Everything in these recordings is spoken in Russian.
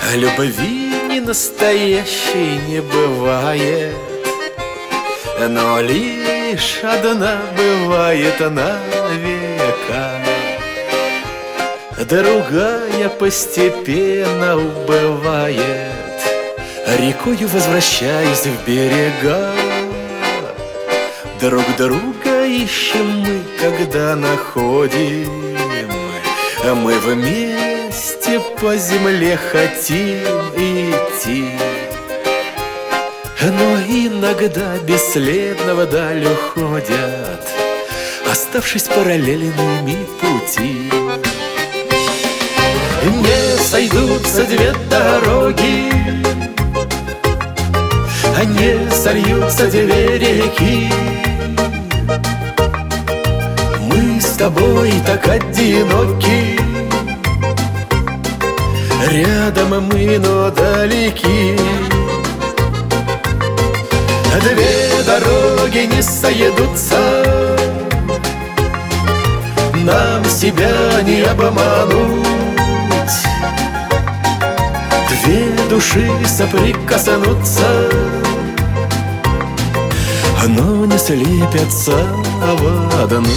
Любви не настоящей не бывает, но лишь одна бывает на века. Другая постепенно убывает, рекою возвращаясь в берега. Друг друга ищем мы, когда находим. Мы вместе по земле хотим идти, но иногда бесследно вдаль уходят, оставшись параллельными пути. Не сойдутся две дороги, не сольются две реки. Мы с тобой так одиноки, рядом мы, но далеки. Две дороги не сойдутся, нам себя не обмануть. Две души соприкоснутся, но не слепятся в одну.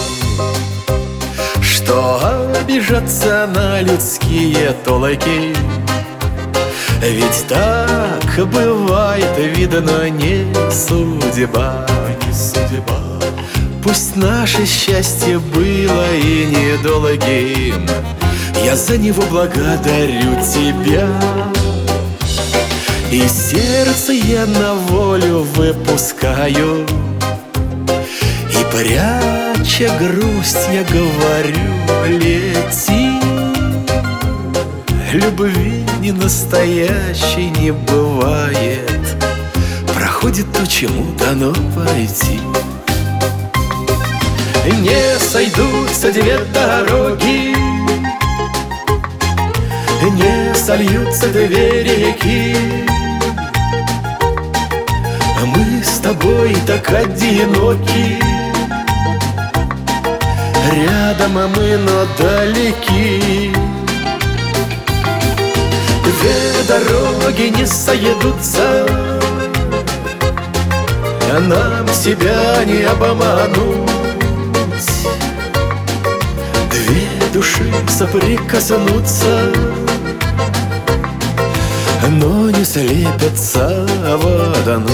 Что обижаться на людские толки? Ведь так бывает, видно, не судьба. Пусть наше счастье было и недолгим, я за него благодарю тебя. И сердце я на волю выпускаю, и пряча грусть я говорю: лети. Любви не настоящей не бывает, проходит то, чему дано пройти. Не сойдутся две дороги, не сольются две реки. Мы с тобой так одиноки, рядом мы, но далеки. Две дороги не сойдутся, а нам себя не обмануть. Две души соприкоснутся, но не слепятся в одну.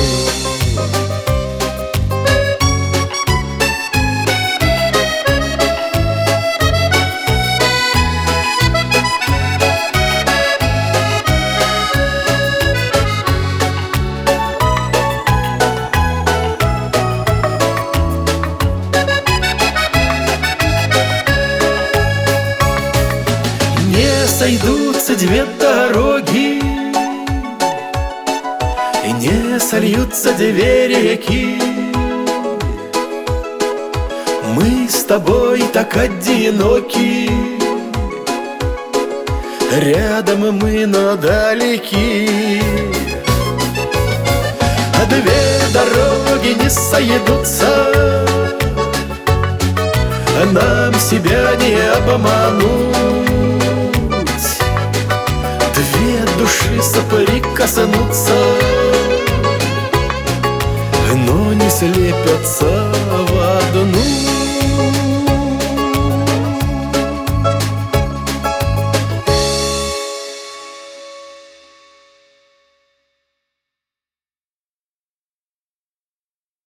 Не сойдутся две дороги, не сольются две реки. Мы с тобой так одиноки, рядом мы, но далеки. А две дороги не сойдутся, нам себя не обмануть. Две души соприкоснутся, но не слепятся